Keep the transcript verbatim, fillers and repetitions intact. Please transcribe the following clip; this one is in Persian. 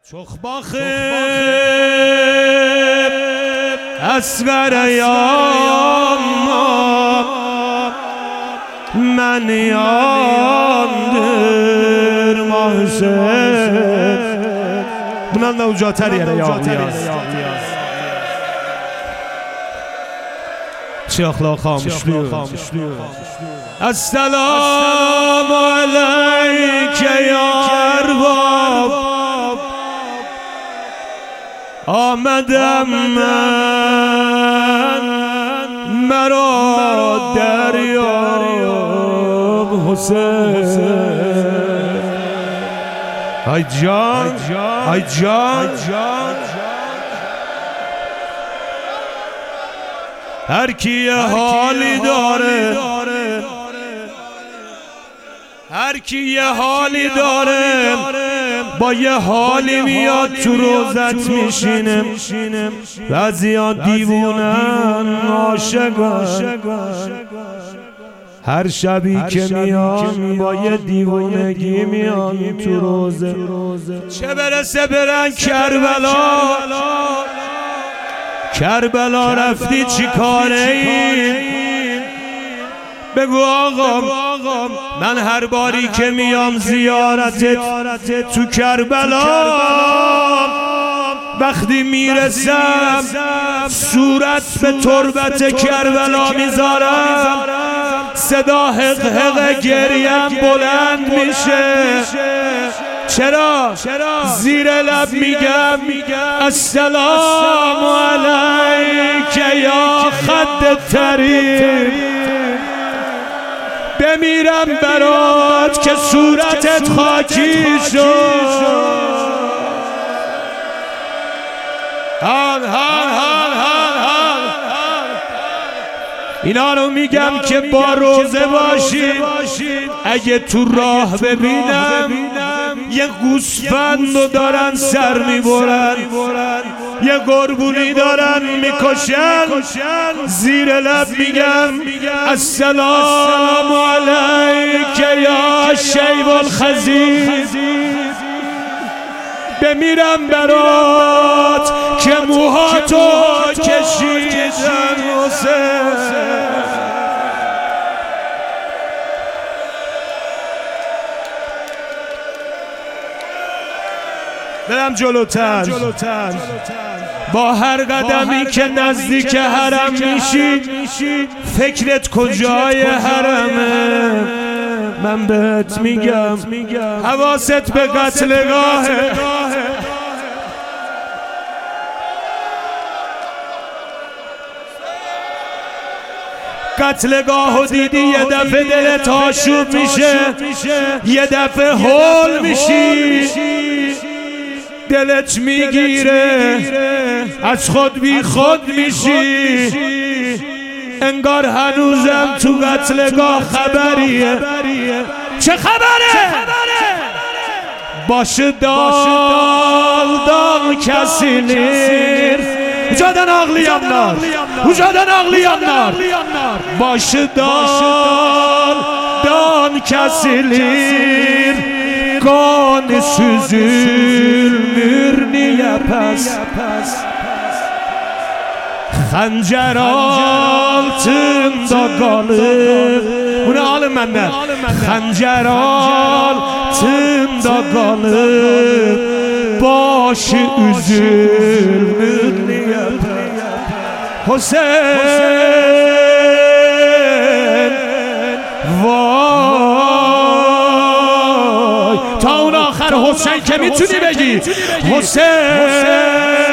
چخباخ اصغر یام من یاندر محسن bundan da ucatır yere yağlıyaz Çiğakla kamışlıyor Esselamu aleyke ya erbab Ahmedem men merad deryab Hüseyin Ay can, ay can Her ki ye hali dare Her ki ye hali dare با یه حالی میاد تو روزت میشینم بعضیا دیوونن عاشقن هر شبی که میان با یه دیوونگی میان تو روزه چه برسه برن کربلا کربلا رفتی چی کاره ای بگو آقا من هر باری که میام زیارتت تو کربلا وقتی میرسم صورت به تربت کربلا میذارم صدا حق حق گریم بلند میشه چرا؟ زیر لب میگم السلام علیک یا خد ترین بمیرم برات که صورتت خاکی شد هان هان هان هان هان اینا رو میگم که با روزه باشید اگه تو راه ببینم یه گوسفند رو دارن سر میبرن یه گربونی دارن میکشن زیر لب میگم السلام علیک یا شیب الخزیز بمیرم برات که موهاتو کشیدن حسین برم جلوتر با هر قدمی که نزدیک حرم میشی فکرت کجای حرمه من بهت میگم حواست به قتلگاهه قتلگاهو دیدی یه دفعه دلت آشوب میشه یه دفعه هول میشی دلت میگیره از خود بی خود میشی انگار هنوزم تو قتلگاه خبریه چه خبره؟ باشه دال دال کسی نیر وجادن آقلیانlar وجادن آقلیانlar باشه dal dan kesilir kan süzülmür niye pes خنجر altında kalır bunu alın benden خنجر altında kalır başı üzülmür niye pes Hüseyin vay تا اون آخر حسین که میتونی بگی حسین